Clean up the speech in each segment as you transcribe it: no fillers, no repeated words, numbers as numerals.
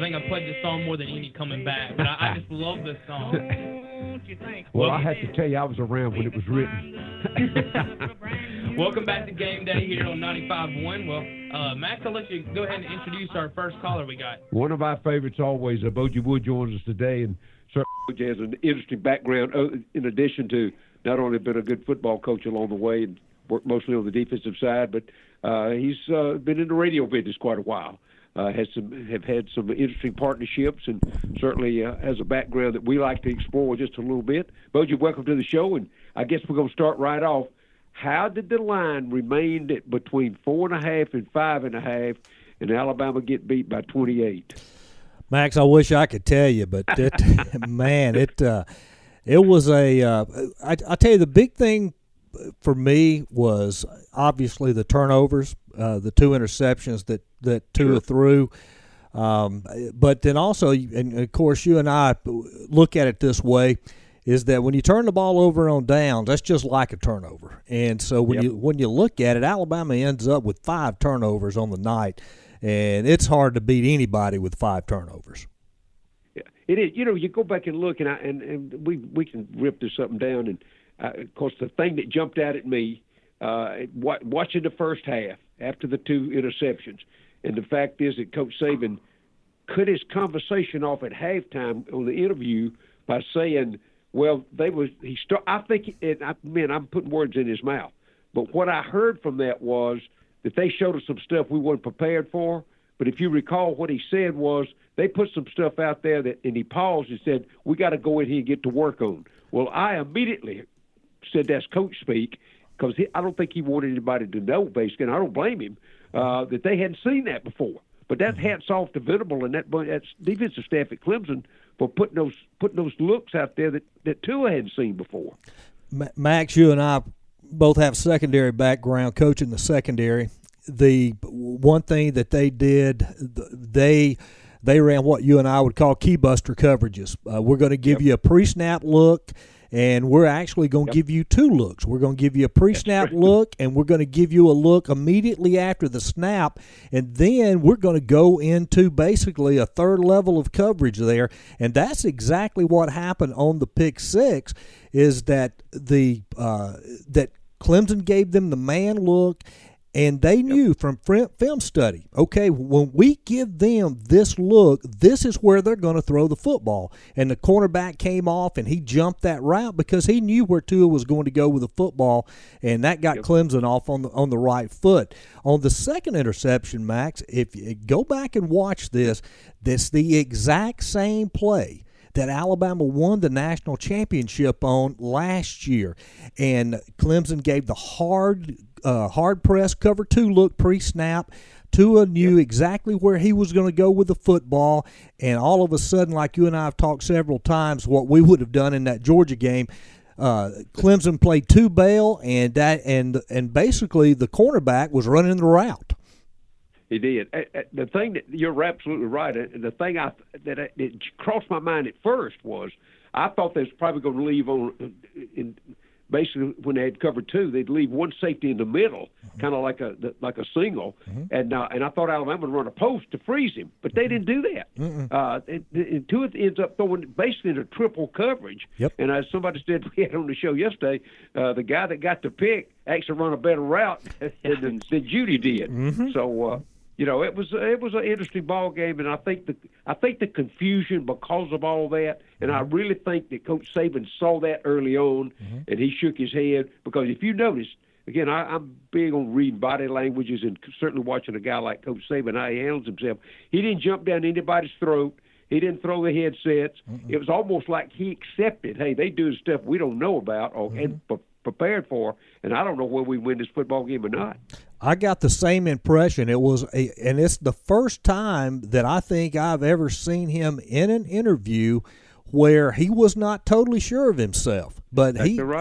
think I played this song more than any coming back, but I just love this song. Well, I have to tell you, I was around when it was written. Welcome back to Game Day here on 95.1. Well, Max, I'll let you go ahead and introduce our first caller we got. One of our favorites always, Boji Wood joins us today, and certainly Boji has an interesting background in addition to not only been a good football coach along the way and worked mostly on the defensive side, but he's been in the radio business quite a while. Have had some interesting partnerships, and certainly has a background that we like to explore just a little bit. Boji, welcome to the show, and I guess we're going to start right off. How did the line remain between 4.5 and 5.5, and Alabama get beat by 28? Max, I wish I could tell you, but man, it was a. I tell you, the big thing for me was obviously the turnovers, the 2 interceptions that Tua threw. But then also, and of course, you and I look at it this way, is that when you turn the ball over on downs, that's just like a turnover. And so when you look at it, Alabama ends up with 5 turnovers on the night, and it's hard to beat anybody with 5 turnovers. Yeah, it is. You know, you go back and look, and we can rip this up and down. And of course, the thing that jumped out at me watching the first half after the 2 interceptions, and the fact is that Coach Saban cut his conversation off at halftime on the interview by saying, well, I think, I'm putting words in his mouth, but what I heard from that was that they showed us some stuff we weren't prepared for. But if you recall, what he said was they put some stuff out there and he paused and said, we got to go in here and get to work on. Well, I immediately said that's coach speak, because I don't think he wanted anybody to know, basically, and I don't blame him, that they hadn't seen that before. But that's hats off to Venable and that's defensive staff at Clemson for putting those looks out there that Tua hadn't seen before. Max, you and I both have secondary background, coaching the secondary. The one thing that they did, they ran what you and I would call key buster coverages. We're going to give you a pre-snap look, and we're actually going to give you 2 looks. We're going to give you a pre-snap look, and we're going to give you a look immediately after the snap, and then we're going to go into basically a 3rd level of coverage there. And that's exactly what happened on the pick 6, is that that Clemson gave them the man look. And they knew from film study, okay, when we give them this look, this is where they're going to throw the football. And the cornerback came off, and he jumped that route because he knew where Tua was going to go with the football, and that got Clemson off on the right foot. On the 2nd interception, Max, if you go back and watch this the exact same play that Alabama won the national championship on last year. And Clemson gave the hard press cover 2 look pre-snap. Tua knew exactly where he was going to go with the football, and all of a sudden, like you and I have talked several times, what we would have done in that Georgia game, Clemson played 2 bail, and basically the cornerback was running the route. He did. The thing that you're absolutely right. The thing that crossed my mind at first was I thought they was probably going to leave on basically when they had covered 2, they'd leave one safety in the middle, kind of like a single, and I thought Alabama would run a post to freeze him, but they didn't do that. And Tua ends up throwing basically into triple coverage. And as somebody said we had on the show yesterday, the guy that got the pick actually run a better route than Judy did. So. It was an interesting ball game, and I think the confusion because of all that, and I really think that Coach Saban saw that early on, and he shook his head, because if you notice, again, I'm big on reading body languages and certainly watching a guy like Coach Saban, how he handles himself. He didn't jump down anybody's throat. He didn't throw the headsets. It was almost like he accepted, hey, they do stuff we don't know about and prepared for, and I don't know whether we win this football game or not. I got the same impression. And it's the first time that I think I've ever seen him in an interview where he was not totally sure of himself. But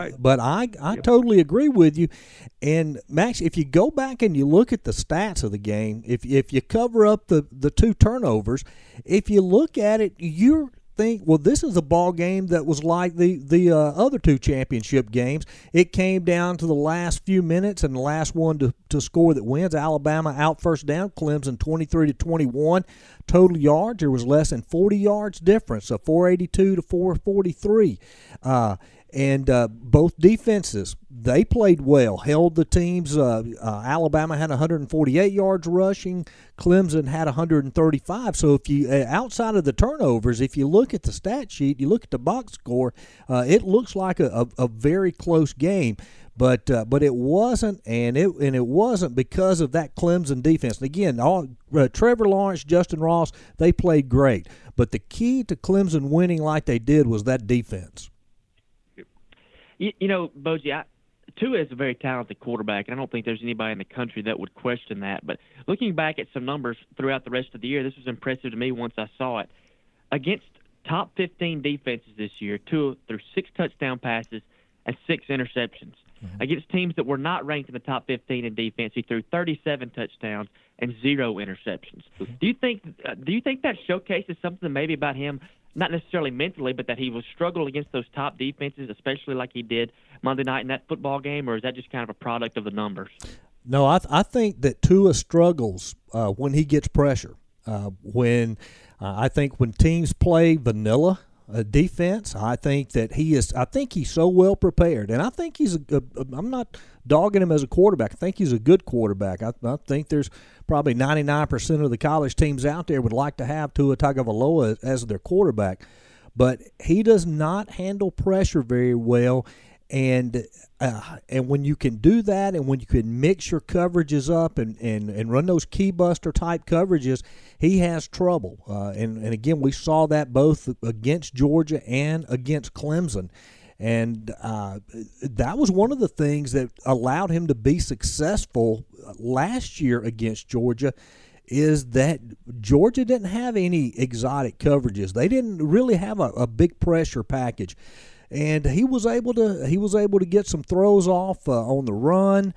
I totally agree with you. And Max, if you go back and you look at the stats of the game, if you cover up the 2 turnovers, if you look at it, think, well, this is a ball game that was like the other two championship games. It came down to the last few minutes, and the last one to score that wins. Alabama out first down Clemson 23-21. Total yards, there was less than 40 yards difference, so 482 to 443. And both defenses, they played well, held the teams. Alabama had 148 yards rushing. Clemson had 135. So if you outside of the turnovers, if you look at the stat sheet, you look at the box score, it looks like a very close game. But it wasn't, and it wasn't because of that Clemson defense. And again, Trevor Lawrence, Justin Ross, they played great. But the key to Clemson winning like they did was that defense. You know, Boji, Tua is a very talented quarterback, and I don't think there's anybody in the country that would question that. But looking back at some numbers throughout the rest of the year, this was impressive to me once I saw it. Against top 15 defenses this year, Tua threw 6 touchdown passes and 6 interceptions. Mm-hmm. Against teams that were not ranked in the top 15 in defense, he threw 37 touchdowns and 0 interceptions. Mm-hmm. Do you think that showcases something maybe about him? Not necessarily mentally, but that he was struggling against those top defenses, especially like he did Monday night in that football game, or is that just kind of a product of the numbers? No, I think that Tua struggles when he gets pressure. I think when teams play vanilla defense, I think he's so well prepared, and I think I'm not dogging him as a quarterback. I think he's a good quarterback. I think there's probably 99% of the college teams out there would like to have Tua Tagovailoa as their quarterback, but he does not handle pressure very well. And when you can do that, and when you can mix your coverages up and run those key buster type coverages, he has trouble. And again, we saw that both against Georgia and against Clemson. And that was one of the things that allowed him to be successful last year against Georgia, is that Georgia didn't have any exotic coverages. They didn't really have a big pressure package. And he was able to get some throws off on the run,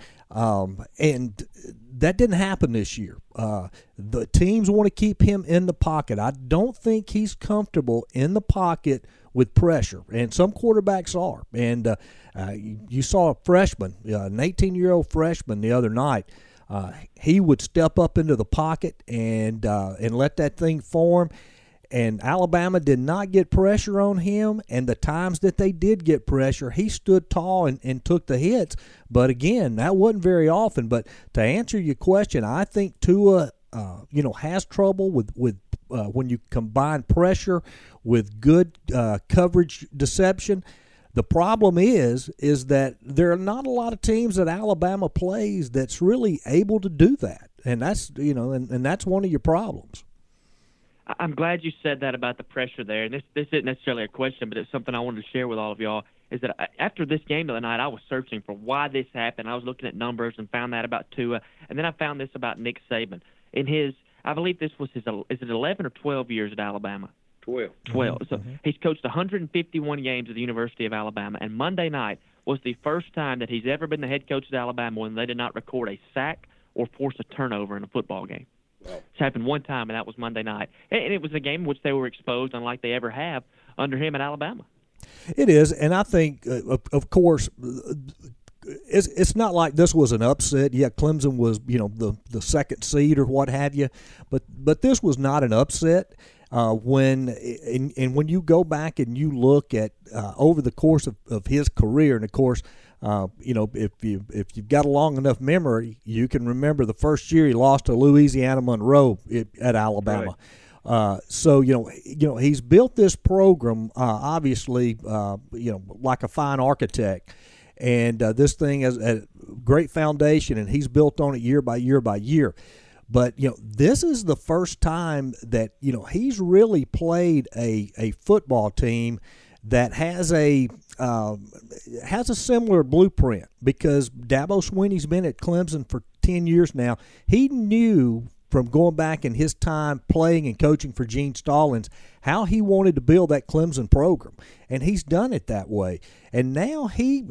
and that didn't happen this year. The teams want to keep him in the pocket. I don't think he's comfortable in the pocket with pressure, and some quarterbacks are. And you saw a freshman, an 18-year-old freshman the other night. He would step up into the pocket and let that thing form. And Alabama did not get pressure on him, and the times that they did get pressure, he stood tall and took the hits. But again, that wasn't very often. But to answer your question, I think Tua, has trouble with when you combine pressure with good coverage deception. The problem is that there are not a lot of teams that Alabama plays that's really able to do that, and that's and that's one of your problems. I'm glad you said that about the pressure there. And this isn't necessarily a question, but it's something I wanted to share with all of y'all, is that after this game the other night, I was searching for why this happened. I was looking at numbers and found that about Tua. And then I found this about Nick Saban. In his, I believe this was his, is it 11 or 12 years at Alabama? 12. So he's coached 151 games at the University of Alabama. And Monday night was the first time that he's ever been the head coach at Alabama when they did not record a sack or force a turnover in a football game. Wow. It's happened one time, and that was Monday night. And it was a game in which they were exposed, unlike they ever have under him at Alabama. It is, and I think, of course, it's not like this was an upset. Yeah, Clemson was, the second seed or what have you, but this was not an upset. When you go back and you look at over the course of his career, and of course, if you've got a long enough memory, you can remember the first year he lost to Louisiana Monroe at Alabama. Right. So he's built this program obviously like a fine architect, and this thing has a great foundation, and he's built on it year by year by year. But this is the first time that he's really played a football team that has a similar blueprint, because Dabo Swinney's been at Clemson for 10 years now. He knew from going back in his time playing and coaching for Gene Stallings how he wanted to build that Clemson program, and he's done it that way. And now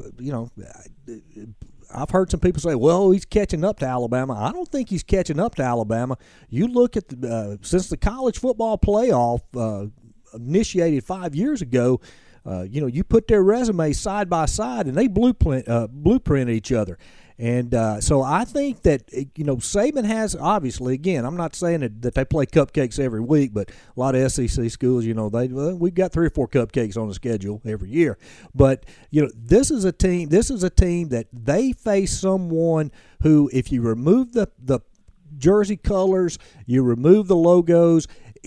I've heard some people say, well, he's catching up to Alabama. I don't think he's catching up to Alabama. You look at since the college football playoff initiated 5 years ago, you put their resumes side by side, and they blueprint each other. And so I think that, Saban has, obviously, again, I'm not saying that they play cupcakes every week, but a lot of SEC schools, we've got 3 or 4 cupcakes on the schedule every year. But, this is a team that they face someone who, if you remove the jersey colors, you remove the logos,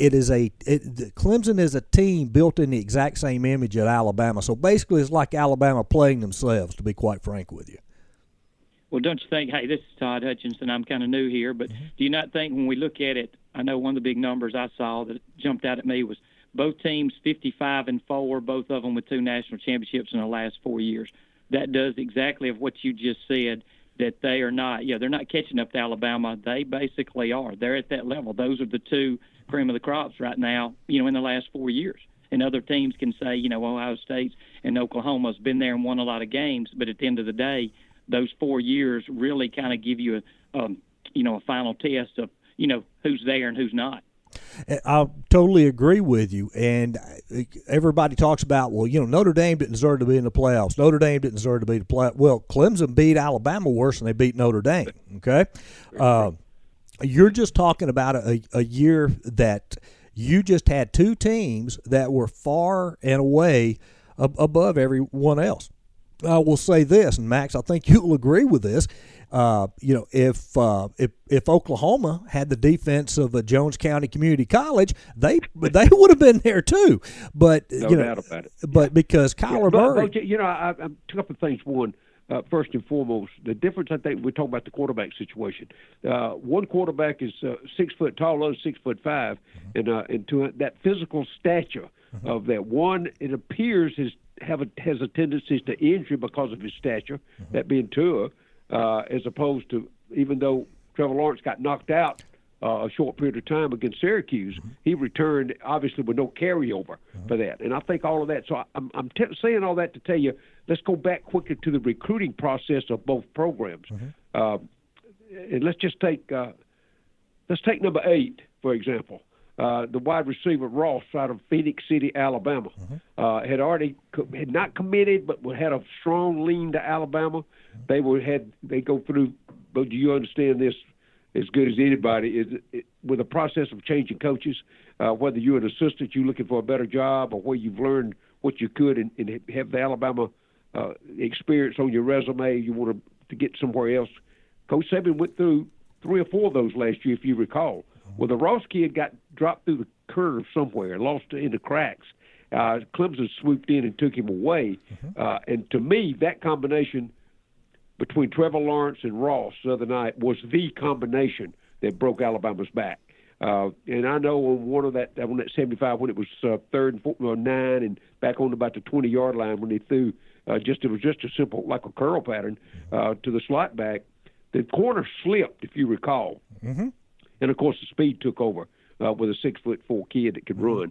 Clemson is a team built in the exact same image at Alabama. So basically it's like Alabama playing themselves, to be quite frank with you. Well, don't you think, hey, this is Todd Hutchinson, I'm kind of new here, but do you not think when we look at it, I know one of the big numbers I saw that jumped out at me was both teams 55-4, both of them with 2 national championships in the last 4 years. That does exactly of what you just said, that they are not, they're not catching up to Alabama. They basically are. They're at that level. Those are the 2 cream of the crops right now, in the last 4 years. And other teams can say, Ohio State and Oklahoma's been there and won a lot of games, but at the end of the day, those 4 years really kind of give you a final test of, who's there and who's not. I totally agree with you. And everybody talks about, Notre Dame didn't deserve to be in the playoffs. Notre Dame didn't deserve to be in the playoffs. Well, Clemson beat Alabama worse than they beat Notre Dame, okay? You're just talking about a year that you just had 2 teams that were far and away above everyone else. I will say this, and Max, I think you'll agree with this. If Oklahoma had the defense of a Jones County Community College, they would have been there too. But no doubt about it. But because Kyler Murray, I took up the things. One, first and foremost, the difference. I think we talk about the quarterback situation. One quarterback is 6 foot tall, other 6'5", and to that physical stature of that one, it appears has a tendency to injury because of his stature, that being Tua, as opposed to, even though Trevor Lawrence got knocked out a short period of time against Syracuse, he returned obviously with no carryover for that. And I think all of that. So I'm saying all that to tell you, let's go back quickly to the recruiting process of both programs. And let's just take number 8 for example. The wide receiver Ross out of Phoenix City, Alabama, had not committed, but had a strong lean to Alabama. They go through. But do you understand this as good as anybody? With the process of changing coaches, whether you're an assistant, you're looking for a better job, or where you've learned what you could and have the Alabama experience on your resume, you want to get somewhere else. Coach Saban went through 3 or 4 of those last year, if you recall. Well, the Ross kid got dropped through the curve somewhere, lost in the cracks. Clemson swooped in and took him away. And to me, that combination between Trevor Lawrence and Ross the other night was the combination that broke Alabama's back. And I know on that 75, when it was 3rd and 9 and back on about the 20-yard line when they threw it was just a simple, like a curl pattern to the slot back, the corner slipped, if you recall. And, of course, the speed took over with a 6'4" kid that could run.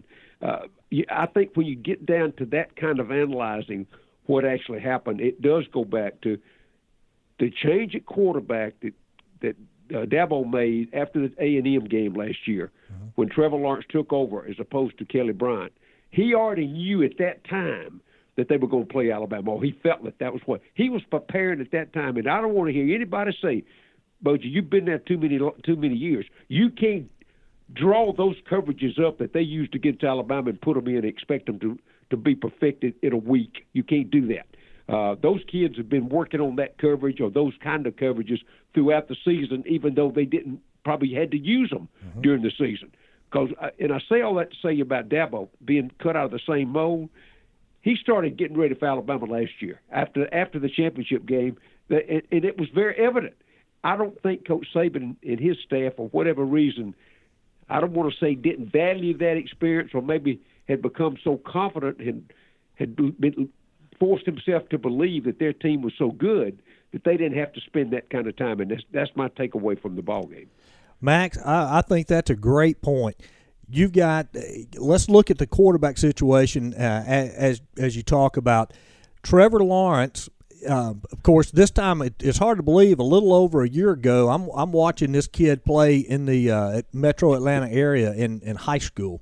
I think when you get down to that kind of analyzing what actually happened, it does go back to the change at quarterback that Dabo made after the A&M game last year when Trevor Lawrence took over as opposed to Kelly Bryant. He already knew at that time that they were going to play Alabama. Or he felt that was what he was preparing at that time. And I don't want to hear anybody say, Boji, you've been there too many years. You can't draw those coverages up that they used against Alabama and put them in and expect them to be perfected in a week. You can't do that. Those kids have been working on that coverage or those kind of coverages throughout the season, even though they didn't probably had to use them during the season. And I say all that to say about Dabo being cut out of the same mold. He started getting ready for Alabama last year after the championship game, and it was very evident. I don't think Coach Saban and his staff, for whatever reason, I don't want to say didn't value that experience or maybe had become so confident and had been forced himself to believe that their team was so good that they didn't have to spend that kind of time. And that's my takeaway from the ballgame. Max, I think that's a great point. You've got let's look at the quarterback situation as you talk about Trevor Lawrence. Of course, this time it's hard to believe. A little over a year ago, I'm watching this kid play in the Metro Atlanta area in high school,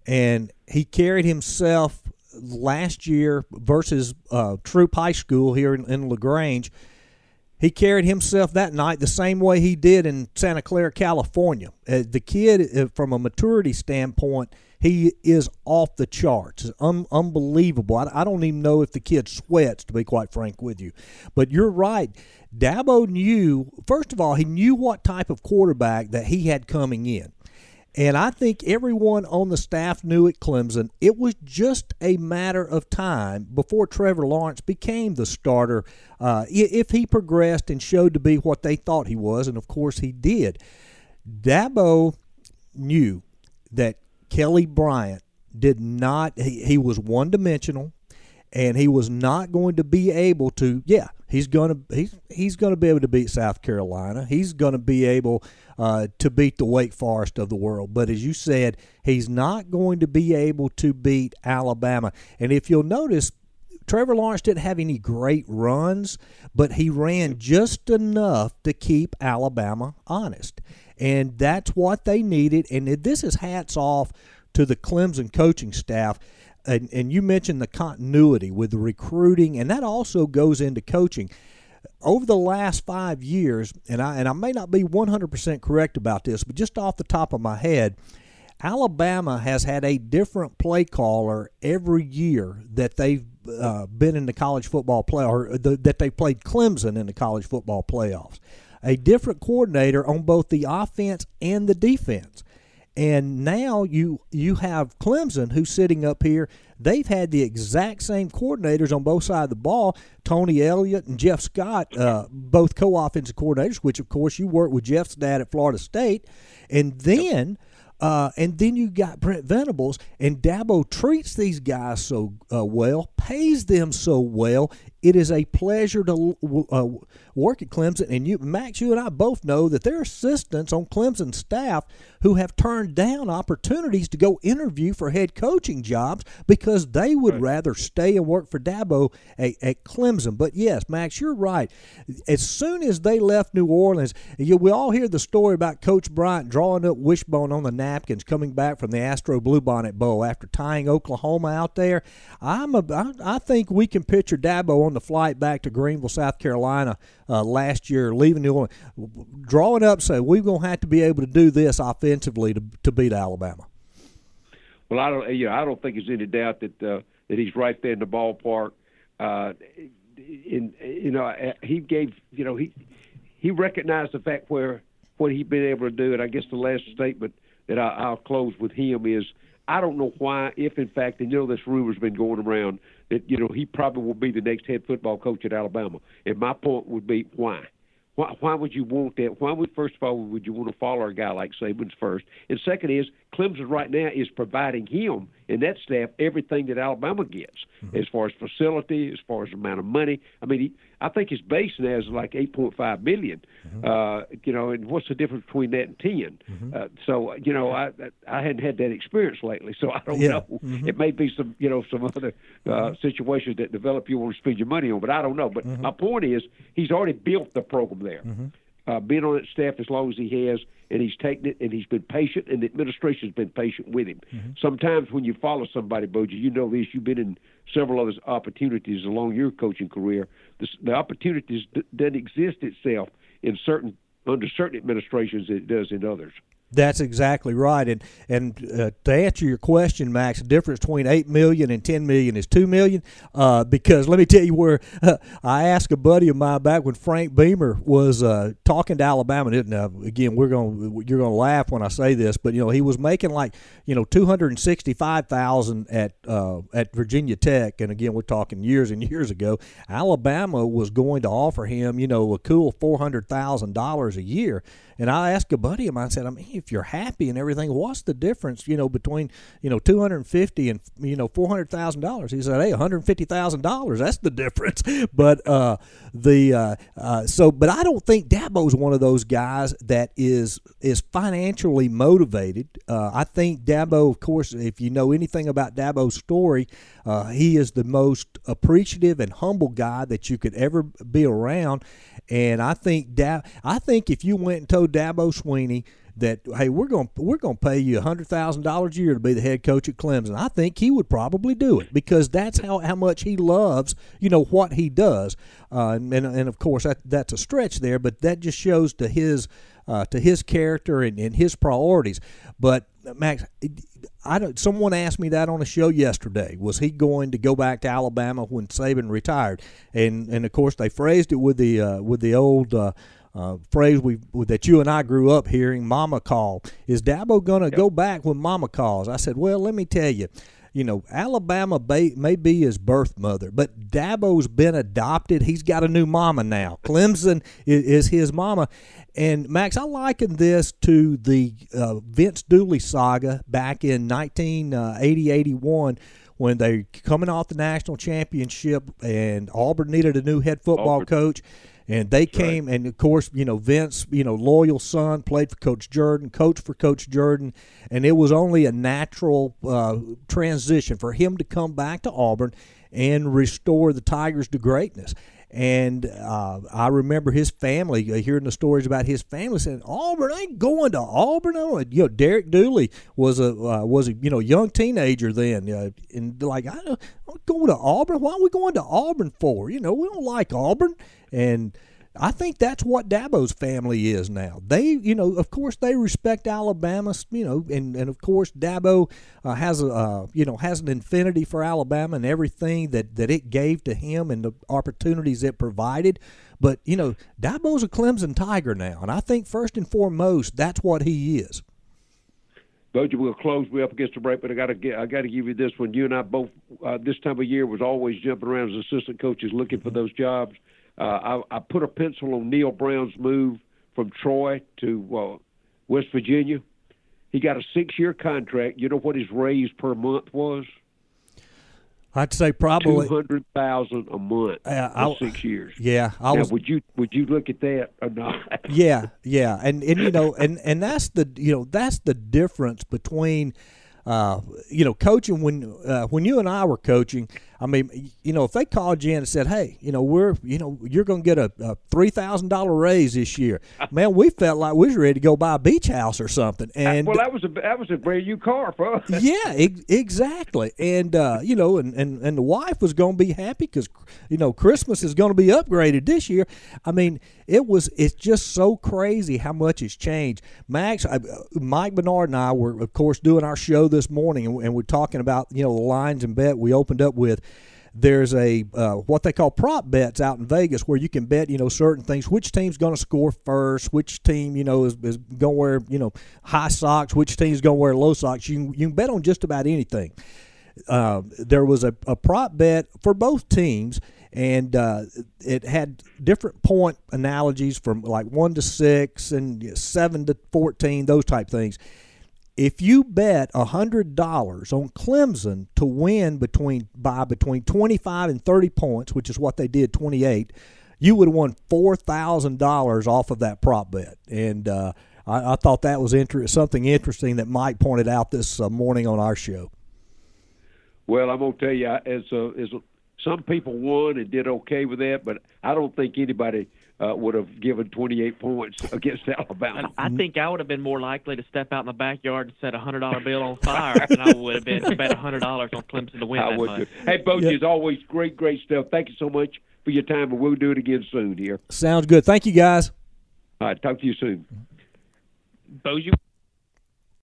and he carried himself last year versus Troop High School here in LaGrange. He carried himself that night the same way he did in Santa Clara, California. The kid, from a maturity standpoint, he is off the charts. It's unbelievable. I don't even know if the kid sweats, to be quite frank with you. But you're right. Dabo knew, first of all, he knew what type of quarterback that he had coming in. And I think everyone on the staff knew at Clemson it was just a matter of time before Trevor Lawrence became the starter if he progressed and showed to be what they thought he was, and of course he did. Dabo knew that Kelly Bryant did not – he was one-dimensional, and he was not going to be able to – he's going to be able to beat South Carolina. He's going to be able to beat the Wake Forest of the world. But as you said, he's not going to be able to beat Alabama. And if you'll notice, Trevor Lawrence didn't have any great runs, but he ran just enough to keep Alabama honest. And that's what they needed. And this is hats off to the Clemson coaching staff. And you mentioned the continuity with the recruiting, and that also goes into coaching. Over the last 5 years, and I may not be 100% correct about this, but just off the top of my head, Alabama has had a different play caller every year that they've been in the college football playoff, or that they played Clemson in the college football playoffs. A different coordinator on both the offense and the defense. And now you have Clemson, who's sitting up here. They've had the exact same coordinators on both sides of the ball, Tony Elliott and Jeff Scott, both co-offensive coordinators, which, of course, you worked with Jeff's dad at Florida State. And then you got Brent Venables, and Dabo treats these guys so well, pays them so well. It is a pleasure to work at Clemson. And Max, you and I both know that there are assistants on Clemson's staff who have turned down opportunities to go interview for head coaching jobs because they would rather stay and work for Dabo at Clemson. But yes, Max, you're right. As soon as they left New Orleans, we all hear the story about Coach Bryant drawing up wishbone on the napkins coming back from the Astro Bluebonnet Bowl after tying Oklahoma out there. I think we can picture Dabo on the flight back to Greenville, South Carolina last year, leaving New Orleans, drawing up, say we're going to have to be able to do this offensively to beat Alabama. Well, I don't think there's any doubt that he's right there in the ballpark. He recognized the fact what he'd been able to do, and I guess the last statement that I'll close with him is, I don't know why, if in fact, and this rumor's been going around that he probably will be the next head football coach at Alabama. And my point would be, why? Why would you want that? Why would, first of all, would you want to follow a guy like Saban's first? And second is, Clemson right now is providing him and that staff everything that Alabama gets, as far as facility, as far as amount of money. I mean, I think his base now is like $8.5 million. And what's the difference between that and 10? I hadn't had that experience lately, so I don't know. It may be some other situations that develop you want to spend your money on, but I don't know. But my point is, he's already built the program there. Been on that staff as long as he has, and he's taken it, and he's been patient, and the administration's been patient with him. Sometimes when you follow somebody, Boji, you know this, you've been in several other opportunities along your coaching career. The opportunities doesn't exist itself under certain administrations as it does in others. That's exactly right. And to answer your question, Max, the difference between $8 million and $10 million is $2 million. Because let me tell you where I asked a buddy of mine back when Frank Beamer was talking to Alabama. Again, you're going to laugh when I say this, but he was making like $265,000 at Virginia Tech, and again we're talking years and years ago. Alabama was going to offer him a cool $400,000 a year. And I asked a buddy of mine, I said, if you're happy and everything, what's the difference, between, $250,000 and, $400,000? He said, hey, $150,000, that's the difference. But but I don't think Dabo's one of those guys that is financially motivated. I think Dabo, of course, if you know anything about Dabo's story, he is the most appreciative and humble guy that you could ever be around. And I think if you went and told Dabo Swinney that hey, we're going to pay you $100,000 a year to be the head coach at Clemson. I think he would probably do it because that's how much he loves what he does. And of course that's a stretch there, but that just shows to his character and his priorities. But Max, someone asked me that on a show yesterday. Was he going to go back to Alabama when Saban retired? And of course they phrased it with the old phrase that you and I grew up hearing, "Mama call." Is Dabo going to go back when Mama calls? I said, well, let me tell you. Alabama may be his birth mother, but Dabo's been adopted. He's got a new mama now. Clemson is his mama. And, Max, I liken this to the Vince Dooley saga back in 1980-81 when they coming off the national championship and Auburn needed a new head football coach. And they came, and of course, Vince, loyal son, played for Coach Jordan, coached for Coach Jordan, and it was only a natural transition for him to come back to Auburn and restore the Tigers to greatness. And I remember his family, hearing the stories about his family, saying, "Auburn, I ain't going to Auburn." Derek Dooley was a young teenager then, and like, I'm going to Auburn. Why are we going to Auburn for? We don't like Auburn. And I think that's what Dabo's family is now. They, of course, they respect Alabama, and of course Dabo has an infinity for Alabama and everything that it gave to him and the opportunities it provided. But Dabo's a Clemson Tiger now, and I think first and foremost that's what he is. Boji, we'll close. We're up against the break, but I got to give you this one. You and I both this time of year was always jumping around as assistant coaches looking for those jobs. I put a pencil on Neil Brown's move from Troy to West Virginia. He got a 6-year contract. You know what his raise per month was? I'd say probably $200,000 a month for 6 years. Yeah, would you look at that or not? yeah, and that's the difference between coaching when you and I were coaching. I mean, if they called you in and said, "Hey, you're going to get a $3,000 raise this year," man, we felt like we was ready to go buy a beach house or something. And that was a brand new car, bro. Yeah, exactly. And and the wife was going to be happy because Christmas is going to be upgraded this year. I mean, it's just so crazy how much has changed. Max, Mike Bernard and I were, of course, doing our show this morning, and we're talking about the lines and bet we opened up with. There's a what they call prop bets out in Vegas where you can bet certain things, which team's going to score first, which team is going to wear high socks, which team's going to wear low socks. You can bet on just about anything. There was a prop bet for both teams, and it had different point analogies from like 1 to 6 and 7 to 14, those type things. If you bet $100 on Clemson to win between 25 and 30 points, which is what they did, 28, you would have won $4,000 off of that prop bet. And I thought that was something interesting that Mike pointed out this morning on our show. Well, I'm going to tell you, some people won and did okay with that, but I don't think anybody would have given 28 points against Alabama. I think I would have been more likely to step out in the backyard and set a $100 bill on fire than I would have been to bet $100 on Clemson to win that much. Hey, Boji, as always, great stuff. Thank you so much for your time, and we'll do it again soon here. Sounds good. Thank you, guys. All right, talk to you soon. Boji.